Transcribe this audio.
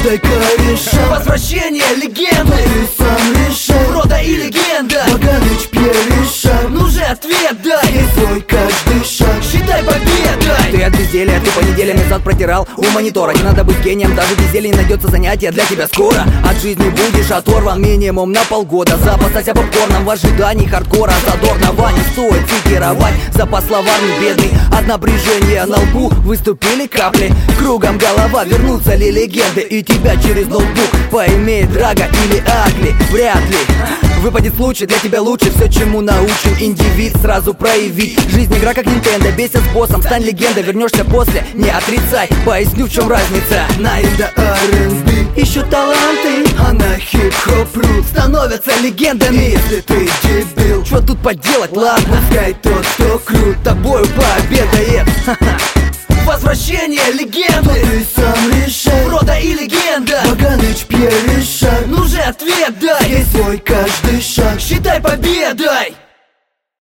дай-ка решай. Возвращение легенды, ты сам решай. рода и легенда, Богданыч Пьер, ну же ответ дай. и свой каждый шаг Считай победой. Ты от безделия, ты по неделям назад протирал у монитора. Не надо быть гением, даже без зелий найдется занятие для тебя скоро. От жизни будешь оторван минимум на полгода. Запасайся попкорном в ожидании хардкора задорного. Не стоит цитировать запас словарный бедный. От напряжения на лбу выступили капли. Кругом голова, вернутся ли легенды, и тебя через ноутбук поимеет Драга или Агли. Вряд ли выпадет случай, для тебя лучше все, чему научен индивид, сразу проявить. Жизнь игра как Nintendo, бейся с боссом, стань легендой. Вернешься после, не отрицай, поясню, в чем разница. На R&B Ищут таланты, а на хип-хоп рут становятся легендами. Если ты дебил, Что тут поделать, ладно, пускай тот, кто крут, тобою пообедает. Возвращение легенды, ты сам решай. рода и легенда, Богданыч Пьер, ну же ответ дай. и свой каждый шаг Считай победой.